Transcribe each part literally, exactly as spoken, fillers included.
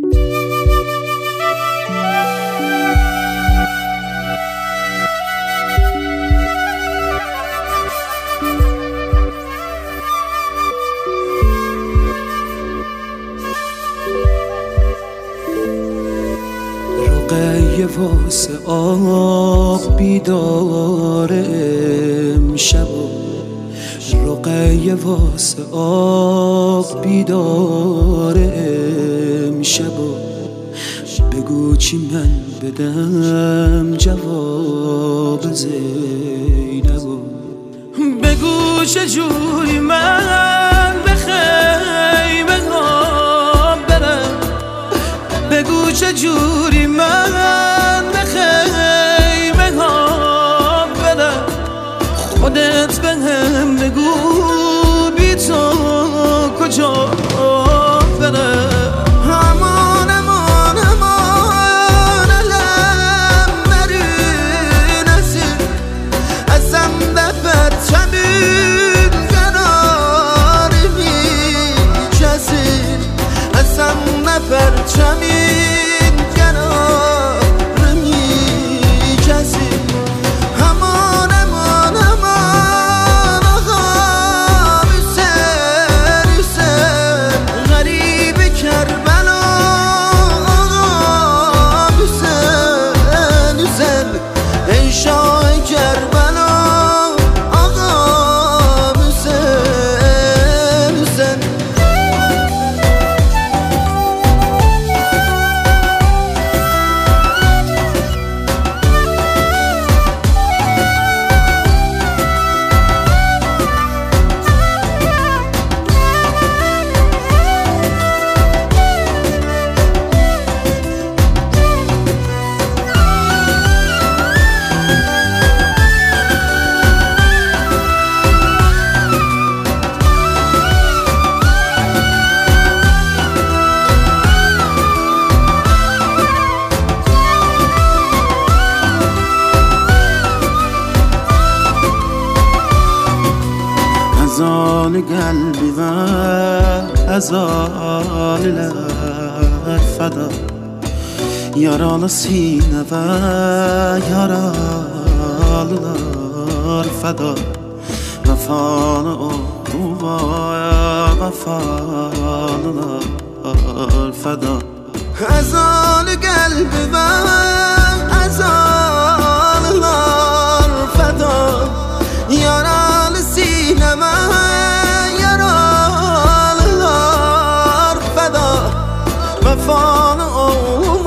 رقیه واسه آب بیدار امشب، رقیه واسه آب بیدار امشب. بگو چی من بدم جواب زینبو، بگو چجوری من به خیمه ها برم، بگو چجوری من به خیمه ها برم. خودت به هم بگو بی تو کجا برم. امان امان امان علم نری نزیر ازم به پرچمین کناری می جزیر، ازم به پرچمین کنار می جزیر. امان امان امان آقا حسین حسین غریب کربلا، آقا حسین حسین ای شاه کربلا، آقا حسین حسین. از آن قلبی و از آن لب فدا، یاران سینه و یاران فدا. وفان او و وفان فدا. از آن قلبی و از آن لب فدا، یاران سینه و یاران فدا. وفان او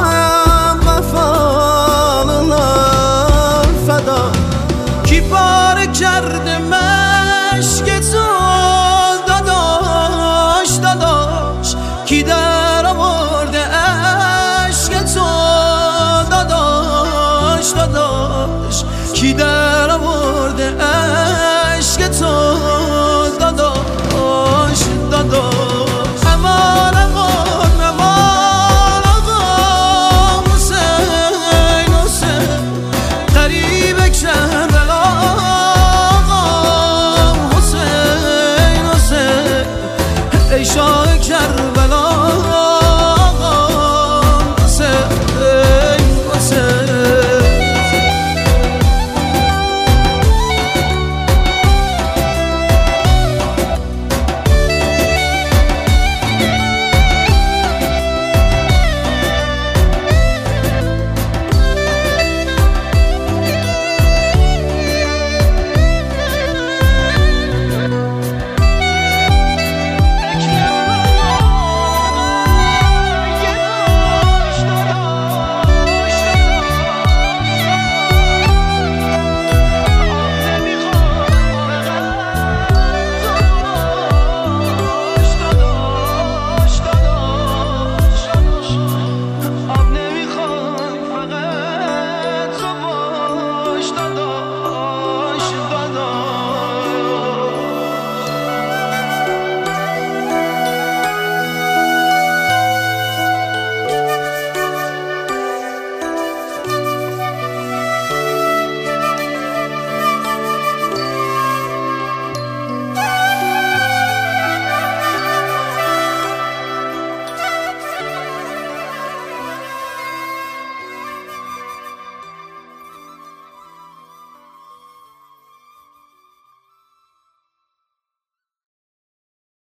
وفان فدا. کی پاره کرده مشک تو داداش داداش، کی در آورده عشق تو داداش داداش، کی در آورده عشق تو داداش داداش. امان امان امان آقا حسین حسین غریب کربلا، آقا حسین حسین ای شاه کربلا.